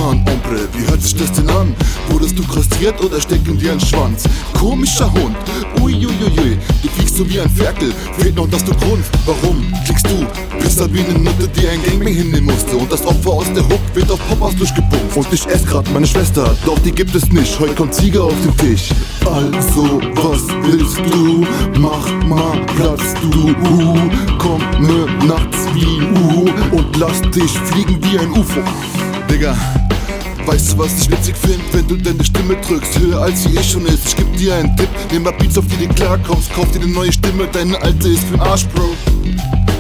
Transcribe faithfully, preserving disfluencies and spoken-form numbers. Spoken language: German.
Mann, Ombre, wie hört sich das denn an? Wurdest du kastriert oder steckt in dir ein Schwanz? Komischer Hund, uiuiui, du kriegst so wie ein Ferkel, fehlt noch, dass du grunzt. Warum klickst du? Bist halt wie ne Nutte, die ein Gangbang hinnehmen musste. Und das Opfer aus der Hook wird auf Poppers durchgepumpt. Und ich ess grad meine Schwester, doch die gibt es nicht. Heute kommt Ziege auf den Tisch. Also, was willst du? Mach mal Platz, du uh, komme nachts wie uh, und lass dich fliegen wie ein U F O. Digga, weißt du, was ich witzig find? Wenn du deine Stimme drückst, höher als sie eh schon ist. Ich geb dir einen Tipp, nimm mal Beats, auf die du klarkommst. Kauf dir eine neue Stimme, deine alte ist für'n Arsch, Bro.